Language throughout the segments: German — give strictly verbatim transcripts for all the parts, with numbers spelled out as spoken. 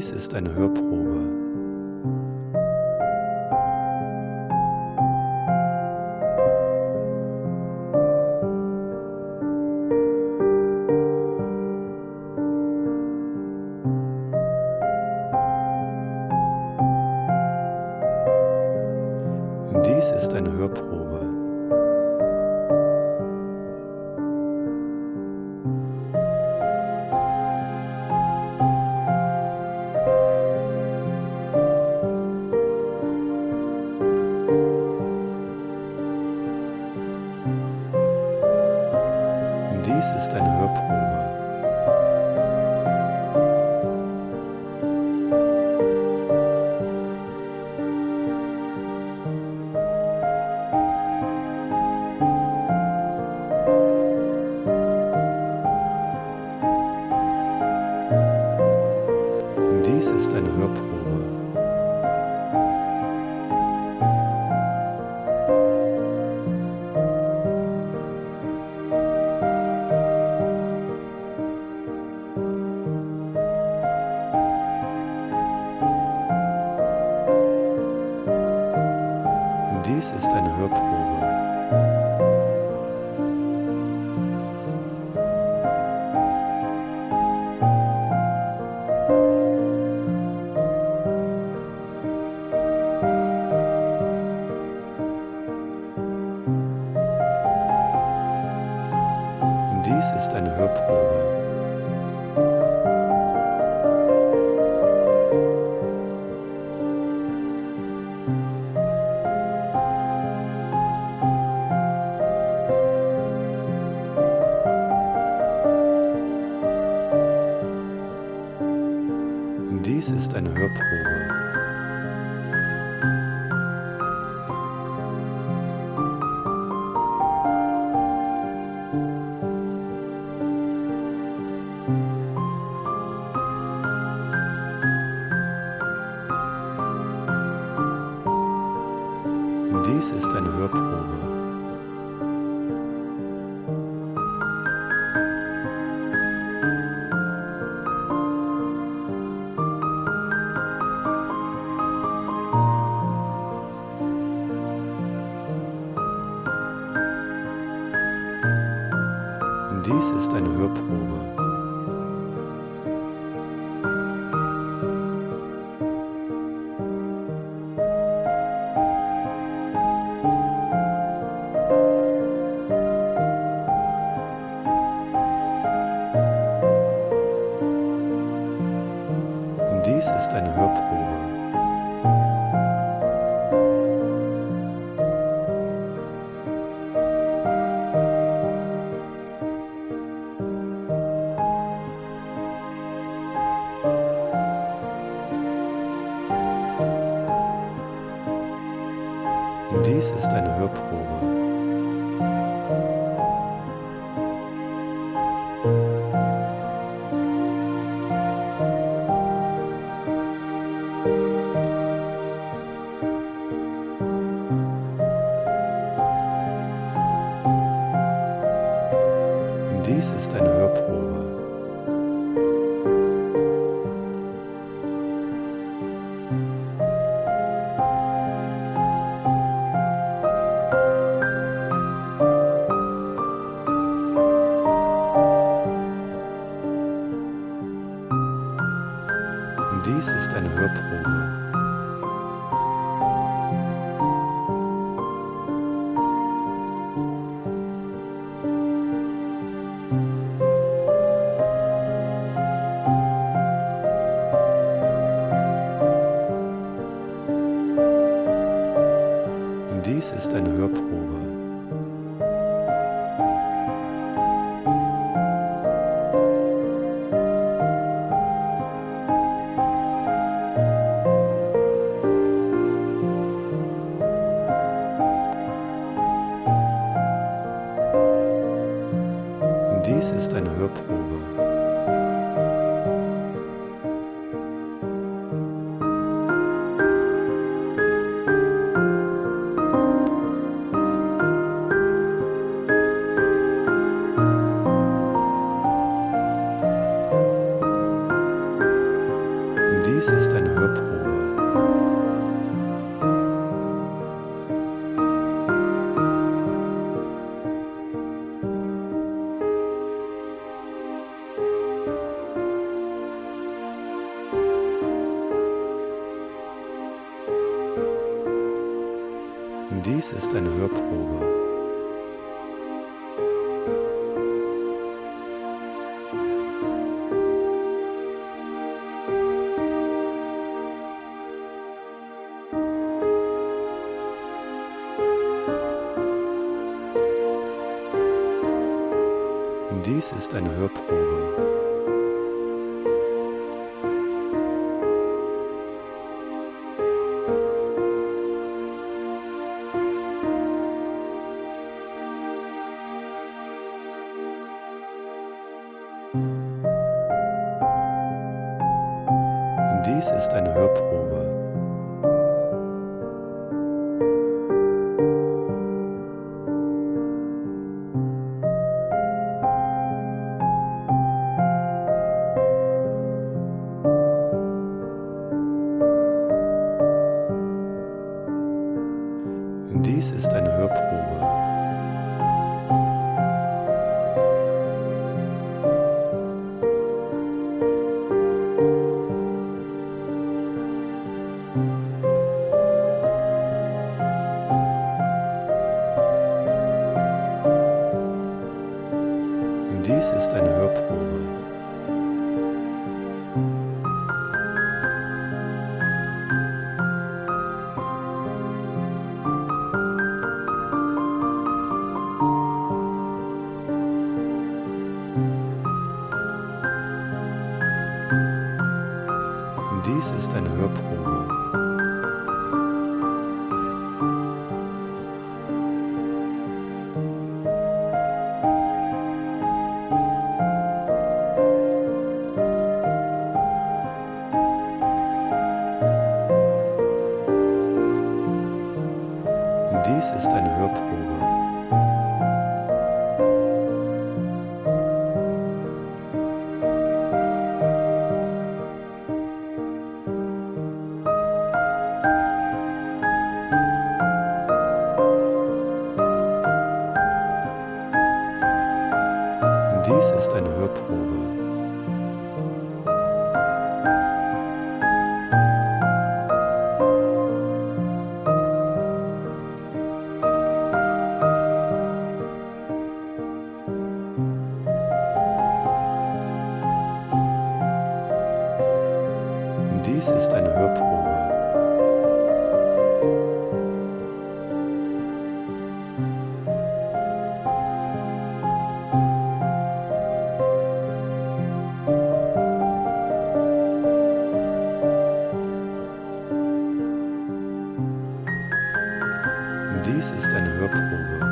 Dies ist eine Hörprobe. Dies ist eine Hörprobe. Dies ist eine Hörprobe. Dies ist eine Hörprobe. Dies ist eine Hörprobe. Dies ist eine Hörprobe. Dies ist eine Hörprobe. Dies ist eine Hörprobe. Dies ist eine Hörprobe. Dies ist eine Hörprobe. Dies ist eine Hörprobe. Dies ist eine Hörprobe. Dies ist eine Hörprobe. Dies ist eine Hörprobe. Dies ist eine Hörprobe. Dies ist eine Hörprobe. Dies ist eine Hörprobe. Dies ist eine Hörprobe. Dies ist eine Hörprobe. Dies ist eine Hörprobe. Dies ist eine Hörprobe. Dies ist eine Hörprobe. Dies ist eine Hörprobe. Dies ist eine Hörprobe. Dies ist eine Hörprobe.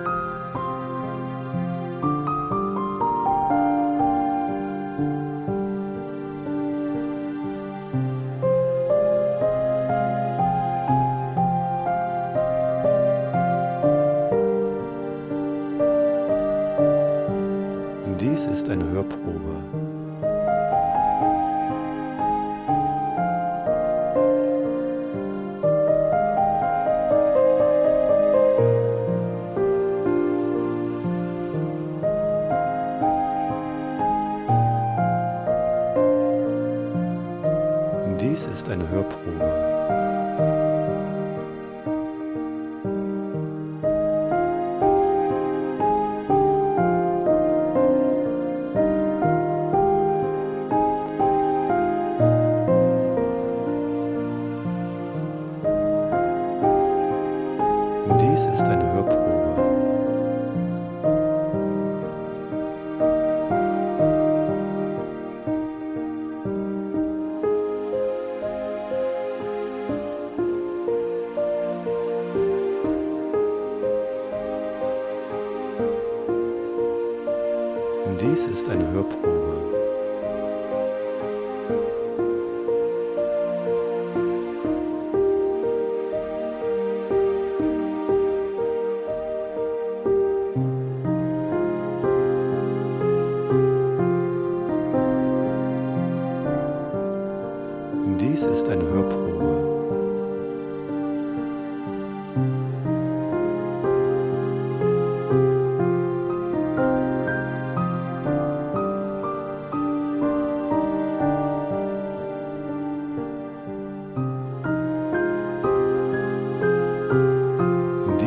Dies ist eine Hörprobe. Dies ist eine Hörprobe. Dies ist eine Hörprobe. Dies ist eine Hörprobe. Dies ist eine Hörprobe.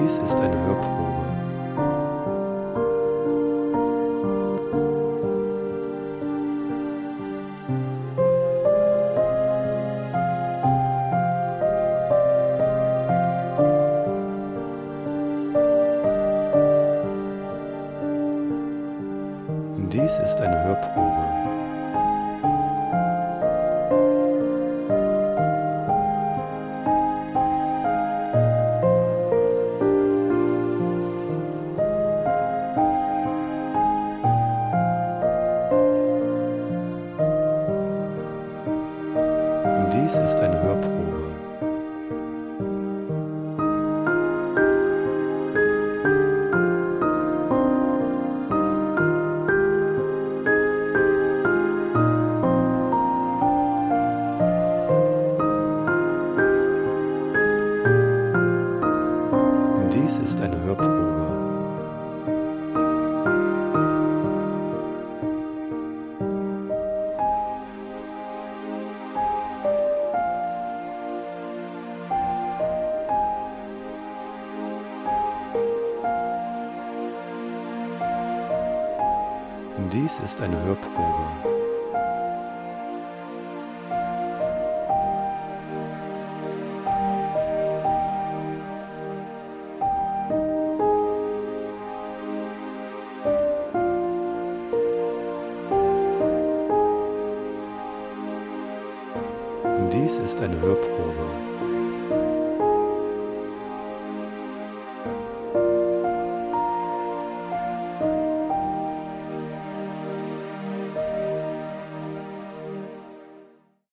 Dies ist eine Hörprobe. Dies ist eine Hörprobe. Dies ist eine Hörprobe. Dies ist eine Hörprobe. Dies ist eine Hörprobe. Dies ist eine Hörprobe.